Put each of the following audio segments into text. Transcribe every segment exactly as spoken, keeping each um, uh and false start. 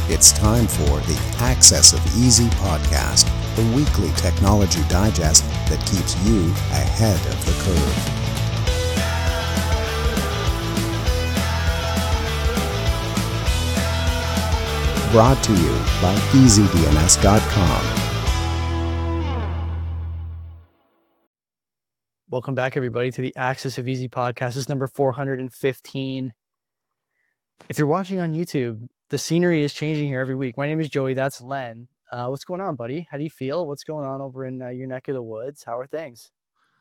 It's time for the Access of Easy podcast, the weekly technology digest that keeps you ahead of the curve. Brought to you by easy D N S dot com. Welcome back, everybody, to the Access of Easy podcast. This is number four hundred fifteen. If you're watching on YouTube, the scenery is changing here every week. My name is Joey. That's Len. Uh, what's going on, buddy? How do you feel? What's going on over in uh, your neck of the woods? How are things?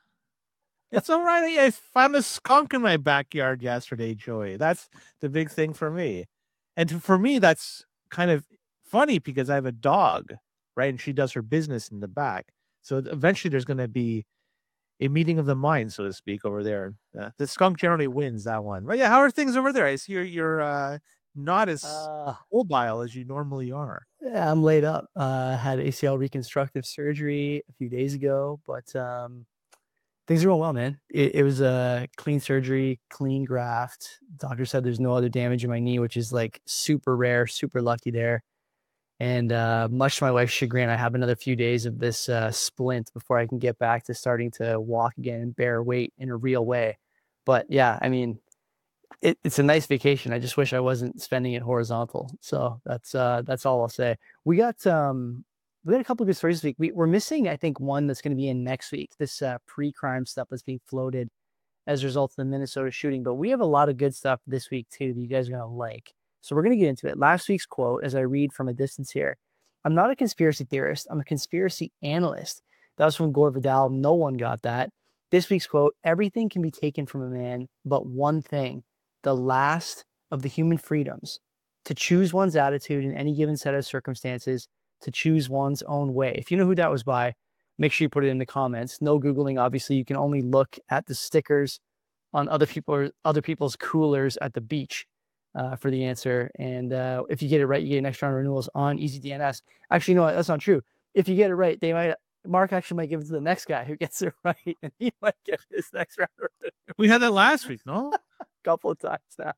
It's all right. I found a skunk in my backyard yesterday, Joey. That's the big thing for me. And to, for me, that's kind of funny because I have a dog, right? And she does her business in the back. So eventually there's going to be a meeting of the mind, so to speak, over there. Uh, the skunk generally wins that one. But yeah, how are things over there? I see you're, you're uh, not as Uh, mobile as you normally are. yeah, I'm laid up. Uh, had A C L reconstructive surgery a few days ago, but um, things are going well, man. It, it was a clean surgery, clean graft. Doctor said there's no other damage in my knee, which is like super rare, super lucky there. And uh, much to my wife's chagrin, I have another few days of this uh, splint before I can get back to starting to walk again and bear weight in a real way. But yeah, I mean, it, it's a nice vacation. I just wish I wasn't spending it horizontal. So that's uh, that's all I'll say. We got um, we got a couple of good stories this week. We, we're missing, I think, one that's going to be in next week. This uh, pre-crime stuff that's being floated as a result of the Minnesota shooting. But we have a lot of good stuff this week too that you guys are going to like. So we're going to get into it. Last week's quote, as I read from a distance here, I'm not a conspiracy theorist. I'm a conspiracy analyst. That was from Gore Vidal. No one got that. This week's quote, everything can be taken from a man, but one thing, the last of the human freedoms, to choose one's attitude in any given set of circumstances, to choose one's own way. If you know who that was by, make sure you put it in the comments. No Googling, obviously. You can only look at the stickers on other people, other people's coolers at the beach. Uh, for the answer. And uh, if you get it right, you get an extra round of renewals on Easy D N S. Actually, no, that's not true. If you get it right, they might, Mark actually might give it to the next guy who gets it right, and he might get his next round of renewals. We had that last week, no? A couple of times now.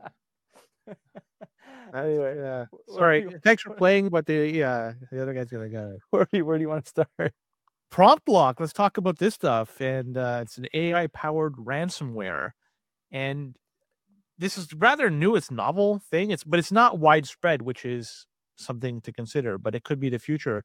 Yeah. Anyway, yeah. Sorry. You, Thanks for playing, but the yeah, the other guy's gonna go. Where do you, where do you want to start? Prompt Block. Let's talk about this stuff. And uh, it's an A I-powered ransomware. And this is rather new. It's novel thing. It's but it's not widespread, which is something to consider. But it could be the future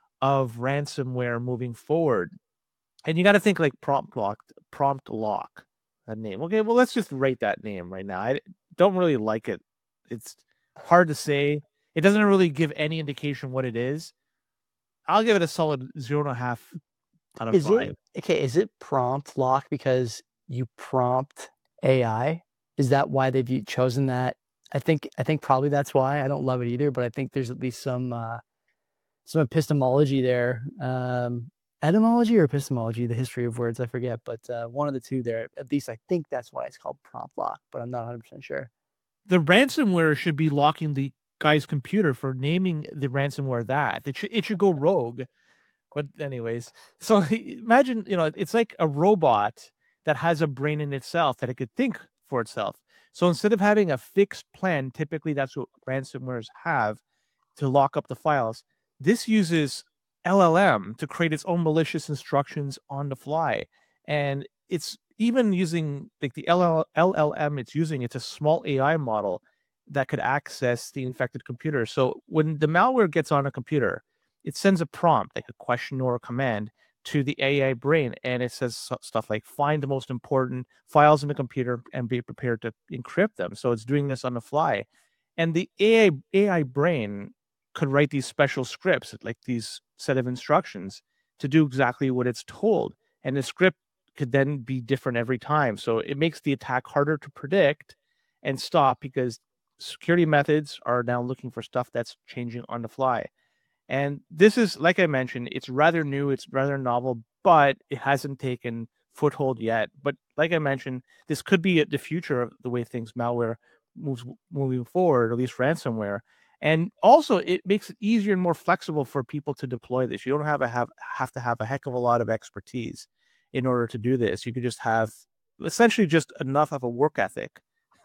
of ransomware moving forward. And you got to think like prompt lock, prompt lock, that name. Okay, well let's just rate that name right now. I don't really like it. It's hard to say. It doesn't really give any indication what it is. I'll give it a solid zero and a half out of is five. It, okay, is it prompt lock because you prompt A I? Is that why they've chosen that? I think I think probably that's why. I don't love it either, but I think there's at least some uh, some epistemology there. Um, etymology or epistemology, the history of words, I forget, but uh, one of the two there. At least I think that's why it's called prompt lock, but I'm not one hundred percent sure. The ransomware should be locking the guy's computer for naming the ransomware that. It should, it should go rogue. But anyways, so imagine, you know, it's like a robot that has a brain in itself that it could think for itself. So instead of having a fixed plan, typically that's what ransomwares have to lock up the files. This uses L L M to create its own malicious instructions on the fly. And it's even using like the L L M it's using, it's a small A I model that could access the infected computer. So when the malware gets on a computer, it sends a prompt, like a question or a command, to the A I brain, and it says stuff like find the most important files in the computer and be prepared to encrypt them. So it's doing this on the fly. And the A I, A I brain could write these special scripts, like these set of instructions, to do exactly what it's told. And the script could then be different every time. So it makes the attack harder to predict and stop because security methods are now looking for stuff that's changing on the fly. And this is, like I mentioned, it's rather new, it's rather novel, but it hasn't taken foothold yet. But like I mentioned, this could be the future of the way things malware moves moving forward, or at least ransomware. And also, it makes it easier and more flexible for people to deploy this. You don't have, a have, have to have a heck of a lot of expertise in order to do this. You could just have essentially just enough of a work ethic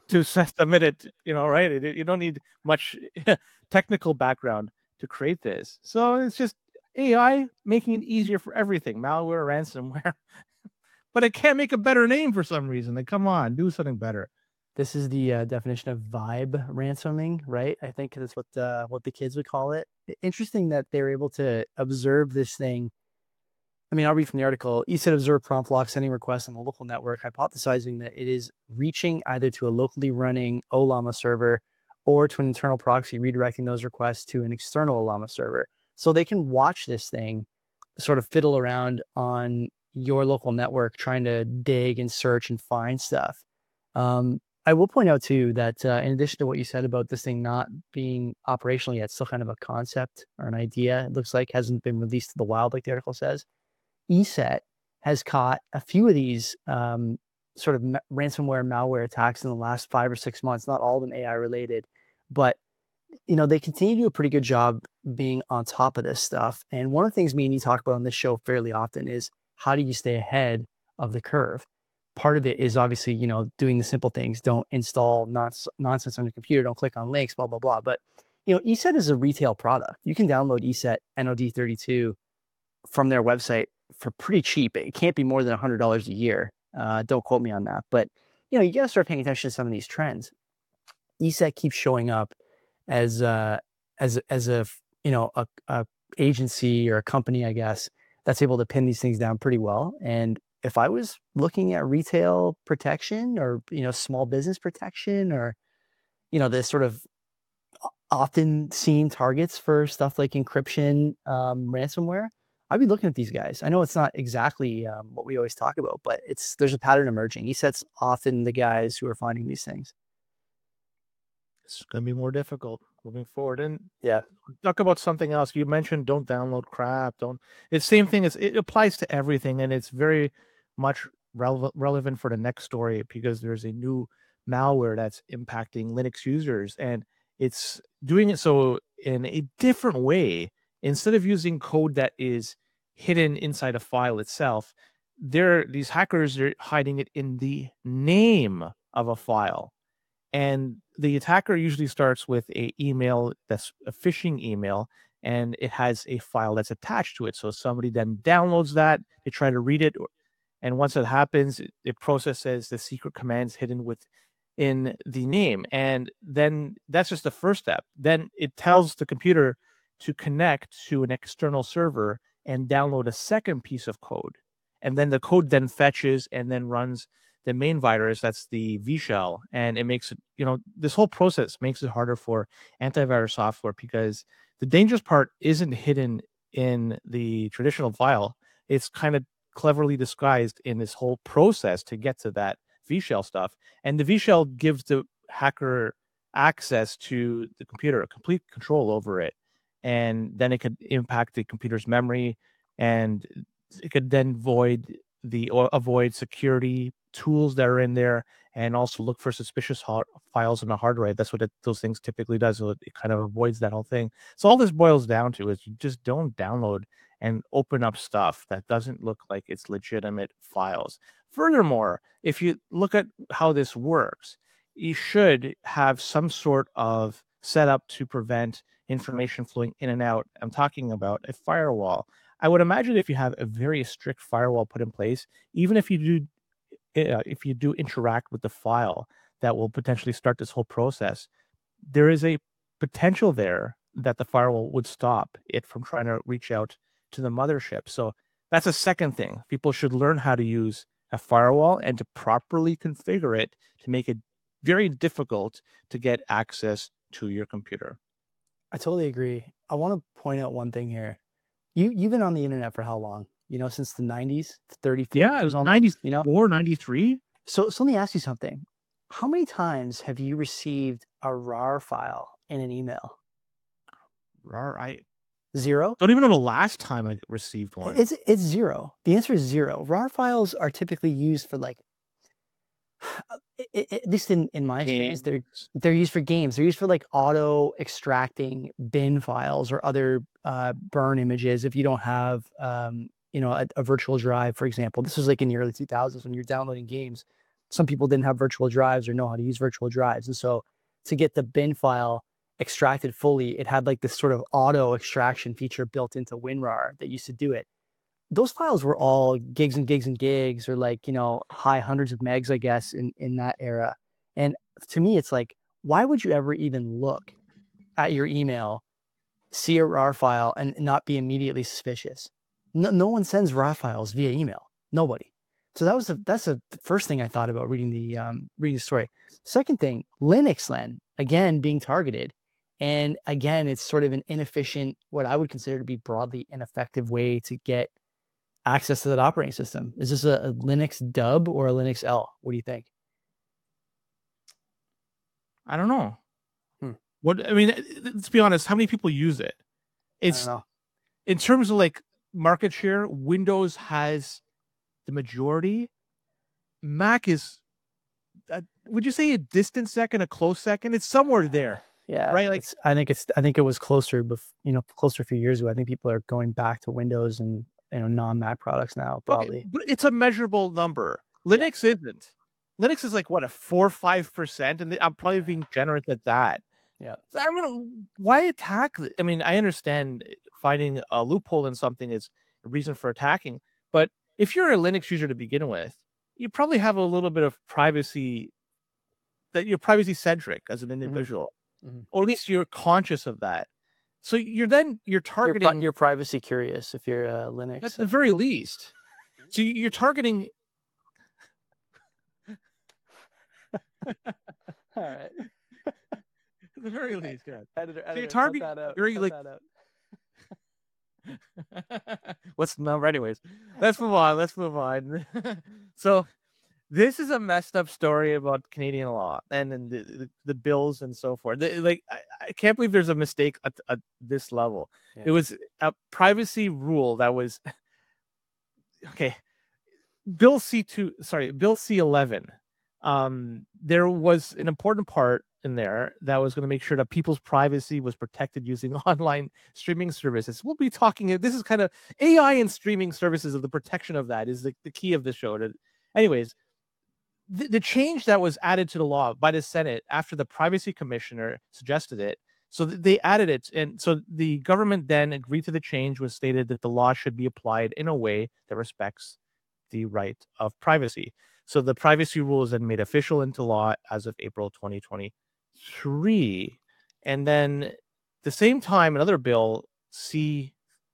to submit it, you know, right? It, you don't need much technical background to create this. So it's just A I making it easier for everything, malware, ransomware. But it can't make a better name for some reason. Like, come on, do something better. This is the uh, definition of vibe ransoming, right? I think that's what uh, what the kids would call it. Interesting that they're able to observe this thing. I mean, I'll read from the article. E SET observed prompt lock sending requests on the local network, hypothesizing that it is reaching either to a locally running Ollama server or to an internal proxy, redirecting those requests to an external Ollama server. So they can watch this thing sort of fiddle around on your local network, trying to dig and search and find stuff. Um, I will point out too that uh, in addition to what you said about this thing not being operational yet, still kind of a concept or an idea, it looks like hasn't been released to the wild, like the article says. E SET has caught a few of these um, sort of ma- ransomware malware attacks in the last five or six months, not all of them A I related, but you know, they continue to do a pretty good job being on top of this stuff. And one of the things me and you talk about on this show fairly often is how do you stay ahead of the curve? Part of it is obviously, you know, doing the simple things. Don't install nonsense nonsense on your computer. Don't click on links, blah, blah, blah. But, you know, E SET is a retail product. You can download E SET N O D thirty-two from their website for pretty cheap. It can't be more than one hundred dollars a year. Uh, don't quote me on that. But, you know, you got to start paying attention to some of these trends. E SET keeps showing up as uh, as as a you know a, a agency or a company, I guess, that's able to pin these things down pretty well. And if I was looking at retail protection or you know small business protection or you know the sort of often seen targets for stuff like encryption, um, ransomware, I'd be looking at these guys. I know it's not exactly um, what we always talk about, but it's there's a pattern emerging. E SET's often the guys who are finding these things. It's going to be more difficult moving forward. And yeah, talk about something else. You mentioned don't download crap. Don't. It's the same thing. As it applies to everything, and it's very much relevant relevant for the next story because there's a new malware that's impacting Linux users, and it's doing it so in a different way. Instead of using code that is hidden inside a file itself, there these hackers are hiding it in the name of a file. And the attacker usually starts with a email that's a phishing email, and it has a file that's attached to it. So somebody then downloads that, they try to read it, and once it happens, it, it processes the secret commands hidden within the name. And then that's just the first step. Then it tells the computer to connect to an external server and download a second piece of code. And then the code then fetches and then runs the main virus, that's the V shell, and it makes it, you know, this whole process makes it harder for antivirus software because the dangerous part isn't hidden in the traditional file. It's kind of cleverly disguised in this whole process to get to that V shell stuff. And the V shell gives the hacker access to the computer, complete control over it. And then it could impact the computer's memory, and it could then void the or avoid security tools that are in there, and also look for suspicious hard files on the hard drive. That's what it, those things typically does. So it, it kind of avoids that whole thing. So all this boils down to is you just don't download and open up stuff that doesn't look like it's legitimate files. Furthermore, if you look at how this works, you should have some sort of setup to prevent information flowing in and out. I'm talking about a firewall. I would imagine if you have a very strict firewall put in place, even if you do uh, if you do interact with the file that will potentially start this whole process, there is a potential there that the firewall would stop it from trying to reach out to the mothership. So that's a second thing. People should learn how to use a firewall and to properly configure it to make it very difficult to get access to your computer. I totally agree. I want to point out one thing here. You, you've been on the internet for how long? You know, since the nineties, thirty, Yeah, it was on ninety-four, you know? ninety-three. So, so let me ask you something. How many times have you received a R A R file in an email? R A R, I zero. Don't even know the last time I received one. It's it's zero. The answer is zero. R A R files are typically used for like, at least in, in my experience, they're they're used for games. They're used for like auto extracting bin files or other uh, burn images if you don't have um, you know a, a virtual drive, for example. This was like in the early two thousands when you're downloading games. some people didn't have virtual drives or know how to use virtual drives. And so to get the bin file extracted fully, it had like this sort of auto extraction feature built into WinRAR that used to do it. Those files were all gigs and gigs and gigs, or like, you know, high hundreds of megs, I guess, in, in that era. And to me, it's like, why would you ever even look at your email, see a RAR file, and not be immediately suspicious? No, no one sends RAR files via email. Nobody. So that was the that's the first thing I thought about reading the um, reading the story. Second thing, Linux then again being targeted, and again it's sort of an inefficient, what I would consider to be broadly ineffective way to get access to that operating system. Is this a, a Linux dub or a Linux L? What do you think? I don't know. Hmm. What I mean, let's be honest. How many people use it? It's I don't know. In terms of like market share, Windows has the majority. Mac is, uh, would you say a distant second, a close second? It's somewhere there. Yeah, right. Like it's, I think it's I think it was closer, bef- you know, closer a few years ago. I think people are going back to Windows and, you know, non-Mac products now, probably. Okay, but it's a measurable number. Linux yeah. isn't. Linux is like what, a four or five percent, and I'm probably being generous at that. Yeah. So I mean, why attack? I mean, I understand finding a loophole in something is a reason for attacking, but if you're a Linux user to begin with, you probably have a little bit of privacy, that you're privacy centric as an individual, mm-hmm. or at least you're conscious of that. So you're then you're targeting. You're, pri- you're privacy curious if you're uh, Linux. At the very least. So you're targeting. All right. At the very least, yeah. Editor, editor, so you're targeting. Cut that out. You're Cut like. That out. What's the number? Anyways, let's move on. Let's move on. So, this is a messed up story about Canadian law and, and the, the, the bills and so forth. The, like, I, I can't believe there's a mistake at, at this level. Yeah. It was a privacy rule that was okay. Bill C two, sorry, Bill C eleven. Um, there was an important part in there that was going to make sure that people's privacy was protected using online streaming services. We'll be talking, this is kind of A I and streaming services, of the protection of that is the, the key of the show. To, anyways, the, the change that was added to the law by the Senate after the privacy commissioner suggested it, so they added it. And so the government then agreed to the change, was stated that the law should be applied in a way that respects the right of privacy. So the privacy rule is then made official into law as of April twenty twenty-three. And then the same time, another bill, C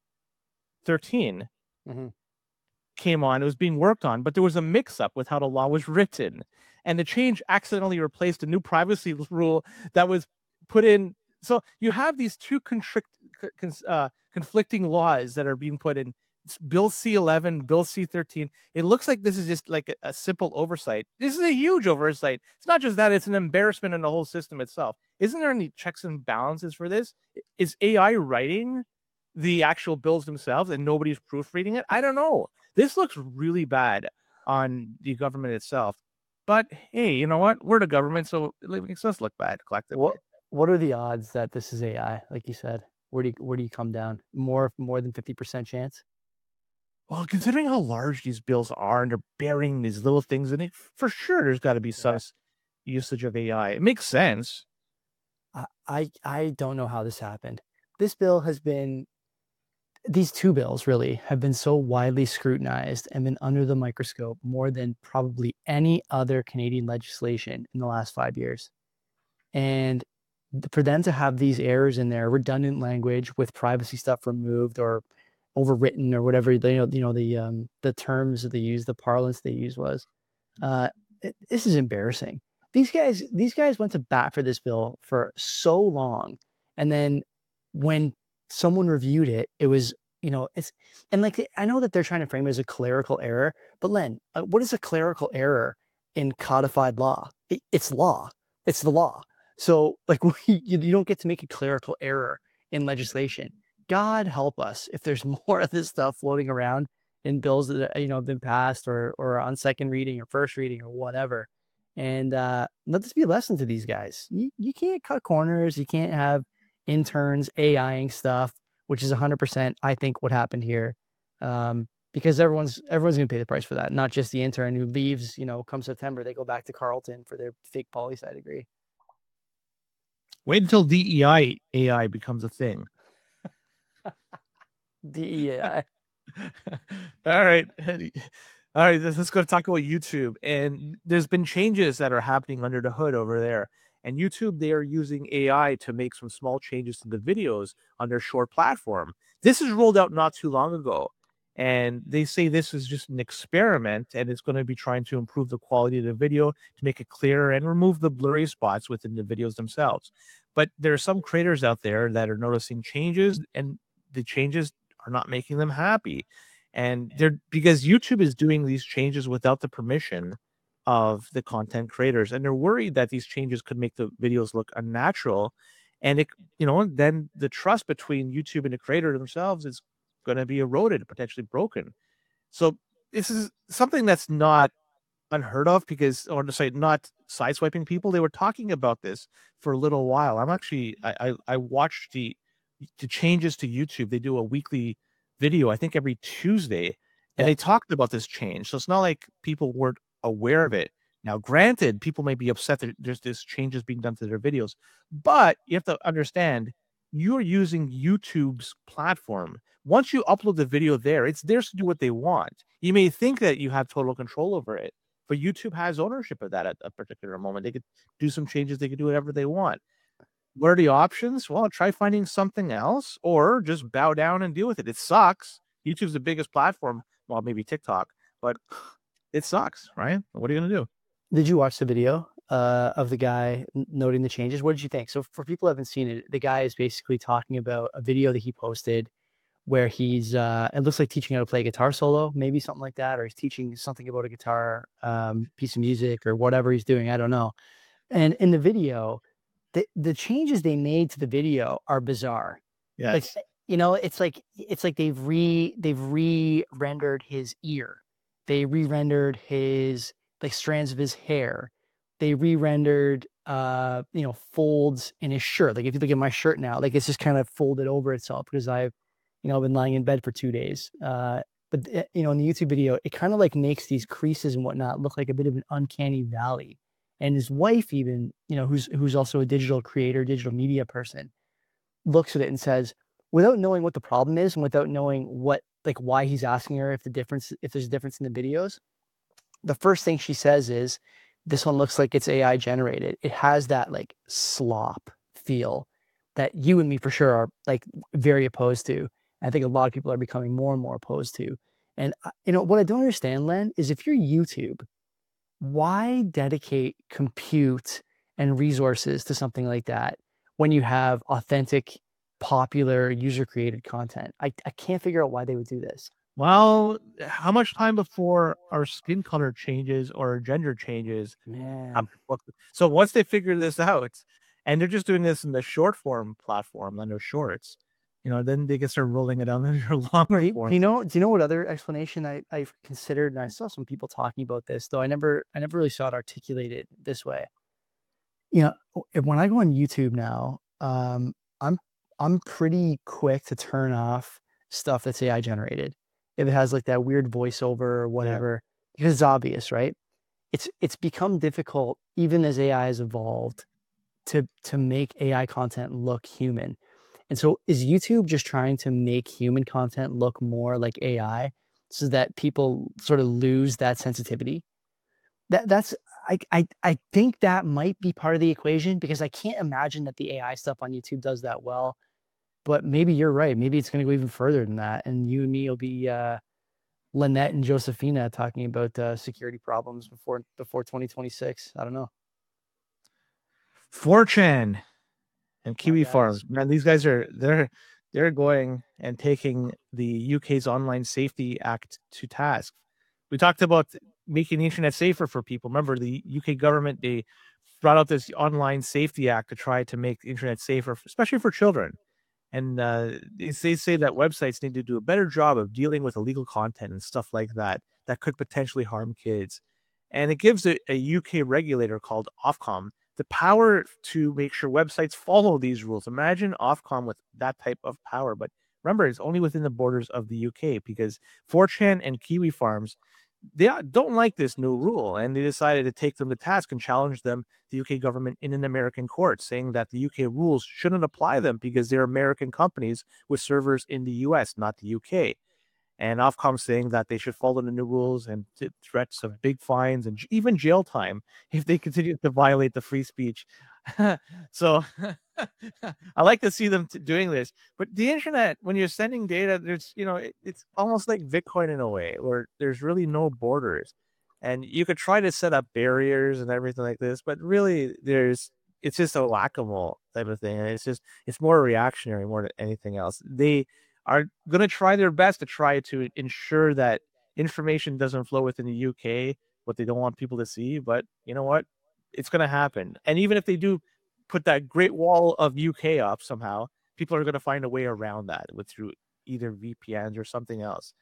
thirteen, mm-hmm. came on. It was being worked on, but there was a mix-up with how the law was written. And the change accidentally replaced a new privacy rule that was put in. So you have these two constrict, uh, conflicting laws that are being put in. It's Bill C eleven, Bill C thirteen. It looks like this is just like a, a simple oversight. This is a huge oversight. It's not just that, it's an embarrassment in the whole system itself. Isn't there any checks and balances for this? Is A I writing the actual bills themselves and nobody's proofreading it? I don't know. This looks really bad on the government itself. But hey, you know what? We're the government, so it makes us look bad collectively. What What are the odds that this is A I? Like you said, where do you, where do you come down? More more than fifty percent chance? Well, considering how large these bills are and they're burying these little things in it, for sure there's got to be some yeah. usage of A I. It makes sense. I, I I don't know how this happened. This bill has been, these two bills really have been so widely scrutinized and been under the microscope more than probably any other Canadian legislation in the last five years. And for them to have these errors in there, redundant language with privacy stuff removed or overwritten or whatever, you know, you know the um, the terms that they use, the parlance they use was, uh, it, this is embarrassing. These guys, these guys went to bat for this bill for so long, and then when someone reviewed it, it was, you know, it's, and like, I know that they're trying to frame it as a clerical error, but Len, uh, what is a clerical error in codified law? It, it's law. It's the law. So like, we, you, you don't get to make a clerical error in legislation. God help us if there's more of this stuff floating around in bills that, you know, have been passed or or on second reading or first reading or whatever. And uh, let this be a lesson to these guys. You, you can't cut corners. You can't have interns A I-ing stuff, which is one hundred percent, I think, what happened here. Um, because everyone's everyone's gonna pay the price for that, not just the intern who leaves. You know, come September, they go back to Carleton for their fake poli sci degree. Wait until D E I A I becomes a thing. D E I. All right. All right, let's, let's go talk about YouTube. And there's been changes that are happening under the hood over there. And YouTube, they are using A I to make some small changes to the videos on their short platform. This is rolled out not too long ago. And they say this is just an experiment, and it's going to be trying to improve the quality of the video to make it clearer and remove the blurry spots within the videos themselves. But there are some creators out there that are noticing changes, and the changes are not making them happy. And they're because YouTube is doing these changes without the permission of the content creators, and they're worried that these changes could make the videos look unnatural, and it, you know, then the trust between YouTube and the creator themselves is going to be eroded, potentially broken. So this is something that's not unheard of, because, or to say, not sideswiping people. They were talking about this for a little while. I'm actually I I, I watched the the changes to YouTube. They do a weekly video, I think every Tuesday, and Yeah. they talked about this change. So it's not like people weren't aware of it. Now, granted, people may be upset that there's this changes being done to their videos, but you have to understand you're using YouTube's platform. Once you upload the video there, it's theirs to do what they want. You may think that you have total control over it, but YouTube has ownership of that at a particular moment. They could do some changes, they could do whatever they want. What are the options? Well, try finding something else, or just bow down and deal with it. It sucks. YouTube's the biggest platform. Well, maybe TikTok, but it sucks, right? What are you going to do? Did you watch the video uh, of the guy n- noting the changes? What did you think? So for people who haven't seen it, the guy is basically talking about a video that he posted where he's, uh, it looks like teaching how to play a guitar solo, maybe something like that, or he's teaching something about a guitar um, piece of music or whatever he's doing. I don't know. And in the video, the, the changes they made to the video are bizarre. Like, Yes. you know, it's like it's like they've re they've re-rendered his ear. They re-rendered his like strands of his hair. They re-rendered uh, you know, folds in his shirt. Like if you look at my shirt now, like it's just kind of folded over itself because I've, you know, been lying in bed for two days. Uh, but uh, you know, in the YouTube video, it kind of like makes these creases and whatnot look like a bit of an uncanny valley. And his wife, even, you know, who's who's also a digital creator, digital media person, looks at it and says, without knowing what the problem is and without knowing what, like, why he's asking her if the difference, if there's a difference in the videos, the first thing she says is, this one looks like it's A I generated. It has that like slop feel that you and me for sure are like very opposed to. I think a lot of people are becoming more and more opposed to. And uh, you know what I don't understand, Len, is if you're YouTube, why dedicate compute and resources to something like that when you have authentic, popular, user-created content? I, I can't figure out why they would do this. Well, how much time before our skin color changes or our gender changes? Man, Um, what- So once they figure this out, and they're just doing this in the short form platform, on their shorts, you know, then they can start rolling it out in their longer you, form. you know, do you know what other explanation I, I've considered? And I saw some people talking about this, though I never, I never really saw it articulated this way. You know, if- when I go on YouTube now, um, I'm I'm pretty quick to turn off stuff that's A I generated. If it has like that weird voiceover or whatever, because it's obvious, right? It's it's become difficult, even as A I has evolved, to to make A I content look human. And so is YouTube just trying to make human content look more like A I so that people sort of lose that sensitivity? That that's I I I think that might be part of the equation, because I can't imagine that the A I stuff on YouTube does that well. But maybe you're right. Maybe it's going to go even further than that, and you and me will be uh, Lynette and Josephina talking about uh, security problems before before twenty twenty-six. I don't know. four chan and Kiwi guys. Farms, man, these guys are they're they're going and taking the U K's Online Safety Act to task. We talked about making the internet safer for people. Remember, the U K government, they brought out this Online Safety Act to try to make the internet safer, especially for children. And uh, they they say that websites need to do a better job of dealing with illegal content and stuff like that that could potentially harm kids. And it gives a, a U K regulator called Ofcom the power to make sure websites follow these rules. Imagine Ofcom with that type of power, but remember, it's only within the borders of the U K, because four chan and Kiwi Farms, they don't like this new rule, and they decided to take them to task and challenge them, the U K government, in an American court, saying that the U K rules shouldn't apply them because they're American companies with servers in the U S, not the U K. And Ofcom saying that they should follow the new rules, and threats of big fines and even jail time if they continue to violate the free speech. So I like to see them t- doing this. But the internet, when you're sending data, there's, you know, it, it's almost like Bitcoin in a way, where there's really no borders. And you could try to set up barriers and everything like this, but really there's, it's just a whack-a-mole type of thing. And it's just, it's more reactionary more than anything else. They are going to try their best to try to ensure that information doesn't flow within the U K, what they don't want people to see. But you know what? It's going to happen. And even if they do put that great wall of U K up somehow, people are going to find a way around that with through either V P Ns or something else.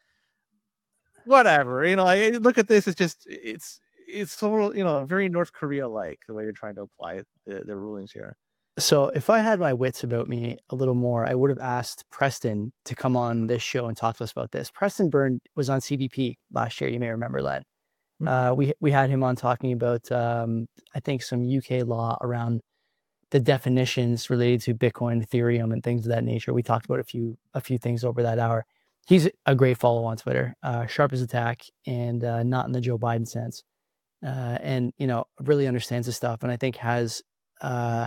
Whatever, you know, I look at this, it's just, it's, it's so, you know, very North Korea-like, the way you're trying to apply the, the rulings here. So if I had my wits about me a little more, I would have asked Preston to come on this show and talk to us about this. Preston Byrne was on C B P last year. You may remember that. Mm-hmm. Uh, we we had him on talking about, um, I think, some U K law around the definitions related to Bitcoin, Ethereum, and things of that nature. We talked about a few a few things over that hour. He's a great follow on Twitter, uh, sharp as a tack, and uh, not in the Joe Biden sense, uh, and you know really understands the stuff, and I think has. Uh,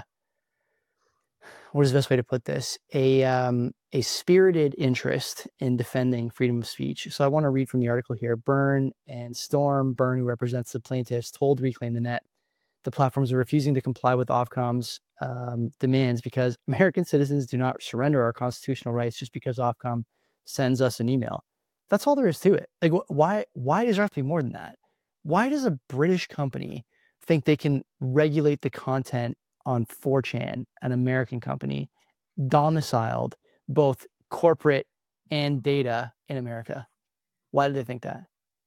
What is the best way to put this? A um, a spirited interest in defending freedom of speech. So I want to read from the article here. Byrne and Storm, Byrne, who represents the plaintiffs, told Reclaim the Net the platforms are refusing to comply with Ofcom's um, demands because American citizens do not surrender our constitutional rights just because Ofcom sends us an email. That's all there is to it. Like, wh- why? Why does there have to be more than that? Why does a British company think they can regulate the content on four chan, an American company, domiciled both corporate and data in America? Why do they think that?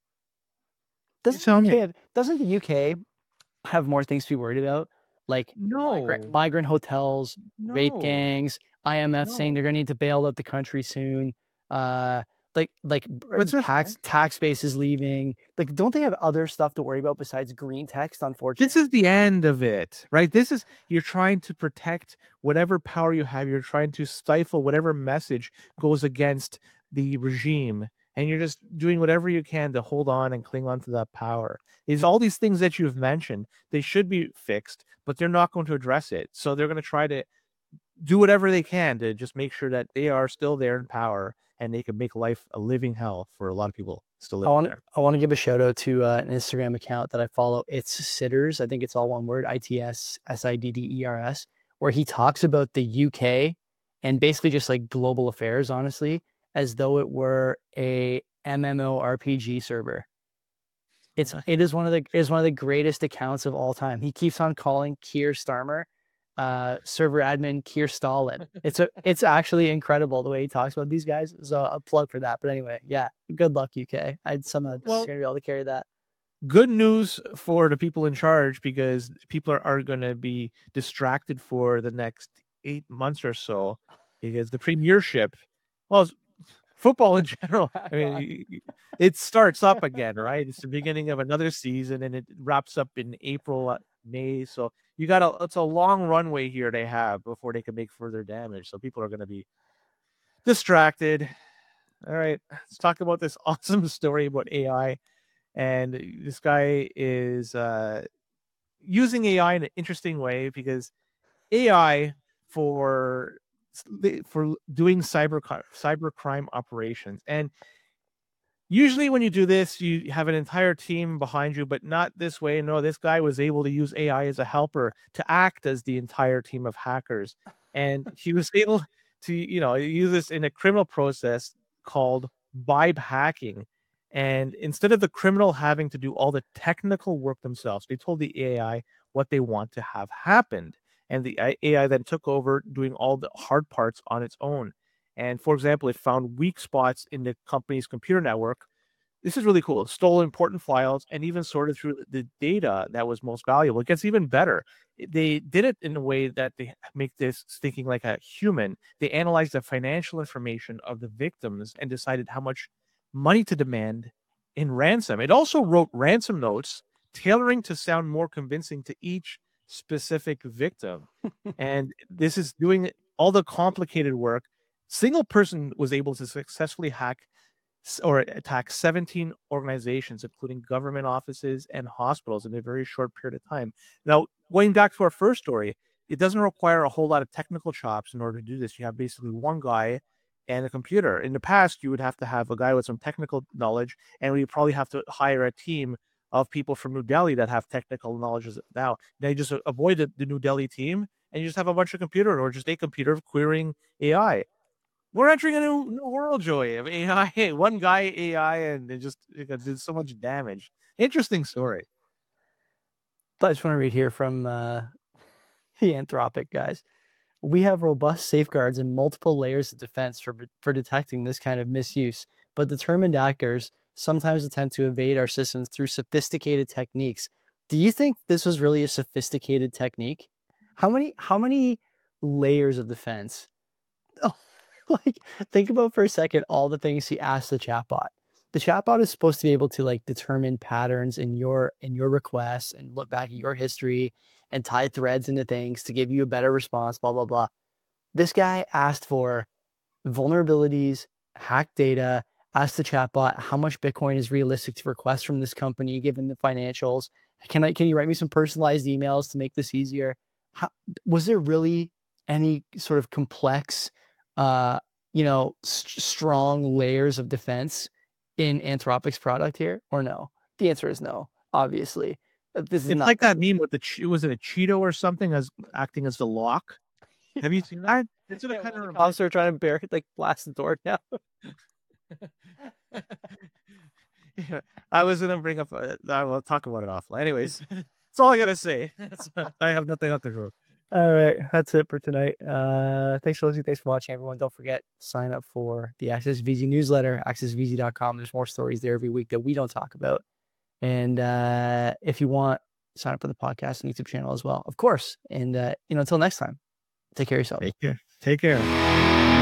Doesn't the U K have, doesn't the U K have more things to be worried about? Like No. migrant, migrant hotels, rape No. gangs, I M F No. saying they're going to need to bail out the country soon. Uh, like like What's that? tax tax base is leaving. Like, don't they have other stuff to worry about besides green text on four chan? This is the end of it, right? This is, you're trying to protect whatever power you have. You're trying to stifle whatever message goes against the regime. And you're just doing whatever you can to hold on and cling on to that power. Is all these things that you've mentioned, they should be fixed, but they're not going to address it. So they're going to try to do whatever they can to just make sure that they are still there in power and they can make life a living hell for a lot of people still living I want, there. I want to give a shout out to uh, an Instagram account that I follow. It's Sidders. I think it's all one word, I T S S I D D E R S, where he talks about the U K and basically just like global affairs, honestly, as though it were a MMORPG server. It's it is one of the it is one of the greatest accounts of all time. He keeps on calling Keir Starmer uh server admin Keir Stalin. It's a it's actually incredible the way he talks about these guys. So a plug for that. But anyway, yeah, good luck, U K. I'd somehow Well, gonna be able to carry that. Good news for the people in charge, because people are, are going to be distracted for the next eight months or so, because the premiership, well, football in general, I mean, it starts up again, right? It's the beginning of another season, and it wraps up in April, May. So you got a, it's a long runway here they have before they can make further damage. So people are going to be distracted. All right, let's talk about this awesome story about A I. And this guy is uh, using A I in an interesting way, because A I for for doing cyber cyber crime operations. And usually when you do this, you have an entire team behind you, but not this way. No, this guy was able to use A I as a helper to act as the entire team of hackers. And he was able to, you know, use this in a criminal process called vibe hacking. And instead of the criminal having to do all the technical work themselves, they told the A I what they want to have happened. And the A I then took over doing all the hard parts on its own. And for example, it found weak spots in the company's computer network, this is really cool. Stole important files and even sorted through the data that was most valuable. It gets even better. They did it in a way that they make this thinking like a human. They analyzed the financial information of the victims and decided how much money to demand in ransom. It also wrote ransom notes, tailoring to sound more convincing to each specific victim. And this is doing all the complicated work. Single person was able to successfully hack or attack seventeen organizations, including government offices and hospitals, in a very short period of time. Now, going back to our first story, it doesn't require a whole lot of technical chops in order to do this. You have basically one guy and a computer. In the past, you would have to have a guy with some technical knowledge, and we probably have to hire a team of people from New Delhi that have technical knowledge now. Now you just avoid the, the New Delhi team, and you just have a bunch of computer or just a computer querying A I. We're entering a new, new world, Joey, of A I. One guy A I, and it just it did so much damage. Interesting story. I just want to read here from uh, the Anthropic guys. We have robust safeguards and multiple layers of defense for for detecting this kind of misuse, but determined actors sometimes attempt to evade our systems through sophisticated techniques. Do you think this was really a sophisticated technique? How many how many layers of defense? Oh, like, think about for a second all the things he asked the chatbot. The chatbot is supposed to be able to like determine patterns in your in your requests and look back at your history and tie threads into things to give you a better response, blah, blah, blah. This guy asked for vulnerabilities, hacked data, asked the chatbot how much Bitcoin is realistic to request from this company, given the financials. Can I, can you write me some personalized emails to make this easier? How, was there really any sort of complex, uh, you know, st- strong layers of defense in Anthropic's product here, or no? The answer is no, obviously. This is it's not like that meme with the was it a Cheeto or something as acting as the lock. Have you seen that? It's yeah, kind of cops are trying to bear like blast the door now. Yeah, I was gonna bring up. Uh, I will talk about it offline. Anyways, that's all I gotta say. I have nothing else to go. All right, that's it for tonight. Uh, thanks for listening. Thanks for watching, everyone. Don't forget, sign up for the Access V Z newsletter, access v z dot com. There's more stories there every week that we don't talk about. And uh, if you want, sign up for the podcast and YouTube channel as well, of course. And, uh, you know, until next time, take care of yourself. Take care. Take care.